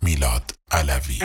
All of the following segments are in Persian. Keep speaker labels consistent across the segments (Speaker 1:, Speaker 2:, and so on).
Speaker 1: میلاد علوی.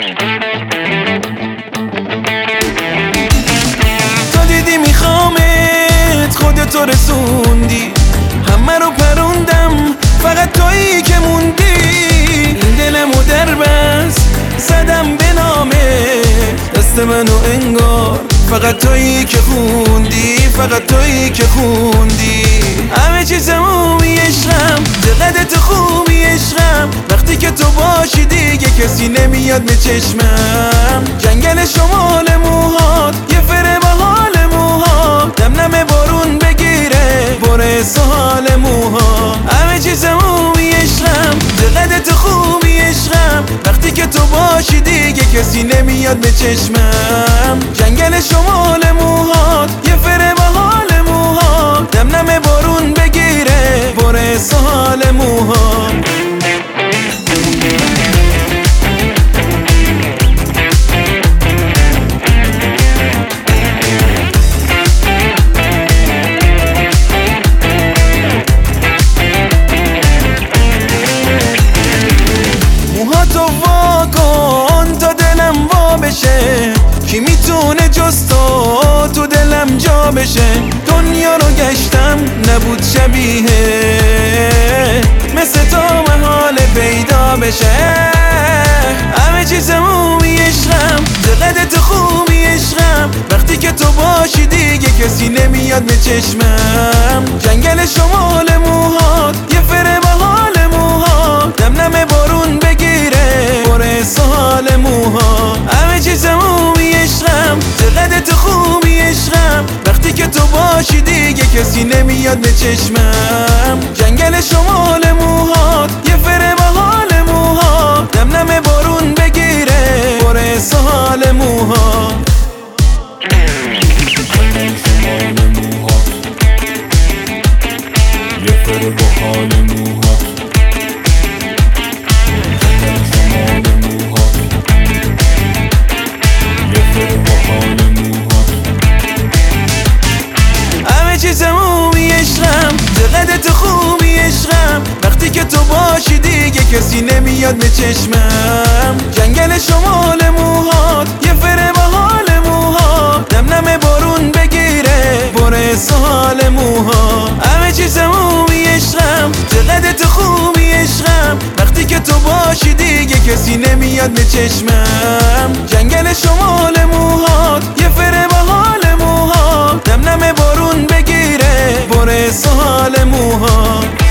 Speaker 2: تا دیدی میخوامت خودتو رسوندی، همه رو پروندم فقط تویی که موندی. این دلمو در بس زدم به نامت، دست منو انگار فقط تویی که خوندی، فقط تویی که خوندی. همه چیزمو میشرم، چقدر تو خوبی عشقم. وقتی که تو باشی دیگه کسی نمیاد به چشمم. جنگل شمال موهات یه فره با حال موهات، نم نم بارون بگیره بره سال موها. همه چیزمو میشرم، چقدر تو خوبی عشقم. وقتی که تو باشی دیگه کسی نمیاد به چشمم. جنگل شمال موهات یه فره با حال موهات، نم نم بارون بگیره بره سال موها. موهاتو وا کن تا دلم وا بشه، کی میتونه جز تو دلم جا بشه. دنیا رو گشتم نبود شبیه مثل تو محال پیدا بشه. همه چیزمو میشرم، چقدر تو خوبی عشقم. وقتی که تو باشی دیگه کسی نمیاد به چشمم. جنگل شمال موهات یه فره با حال موهات، نم نم بارون بگیره بره سال موها. همه چیزمو میشرم، چقدر تو خوبی عشقم. وقتی که تو باشی دیگه کسی نمیاد به چشمم. جنگل شمال موهات یه فره با حال موهات، نم نم بارون بگیره بره سال موها.
Speaker 3: شمال موهات یه فره با حال موهات، شمال موهات یه فره با حال موهات.
Speaker 2: همه چیزمو میشرم، چقدر تو خوبی عشقم. وقتی که تو باشی دیگه کسی نمیاد به چشمم. جنگل شمال موهات یه فره با حال موهات، نم نم بارون بگیره بره سال موها. همه چیزمو میشرم، چقدر تو خوبی عشقم. وقتی که تو باشی دیگه کسی نمیاد به چشمم. جنگل شمال موهات یه فره با حال موهات، نم نم بارون بگیره بره سال موها.